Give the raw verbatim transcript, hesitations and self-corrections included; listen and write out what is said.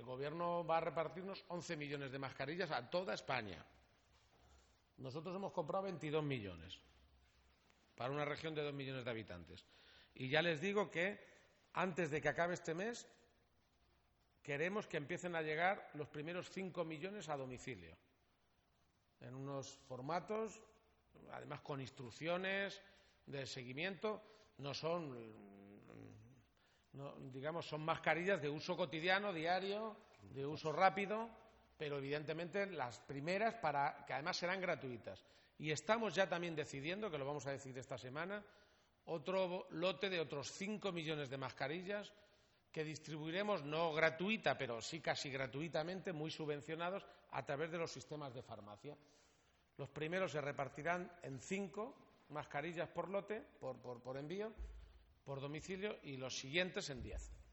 Gobierno va a repartirnos once millones de mascarillas a toda España. Nosotros hemos comprado veintidós millones para una región de dos millones de habitantes. Y ya les digo que antes de que acabe este mes queremos que empiecen a llegar los primeros cinco millones a domicilio, en unos formatos, además con instrucciones de seguimiento. No son, no, digamos, son mascarillas de uso cotidiano, diario, de uso rápido, pero evidentemente las primeras, para que además serán gratuitas. Y estamos ya también decidiendo, que lo vamos a decidir esta semana, otro lote de otros cinco millones de mascarillas que distribuiremos, no gratuita, pero sí casi gratuitamente, muy subvencionados, a través de los sistemas de farmacia. Los primeros se repartirán en cinco mascarillas por lote, por, por, por envío, por domicilio, y los siguientes en diez.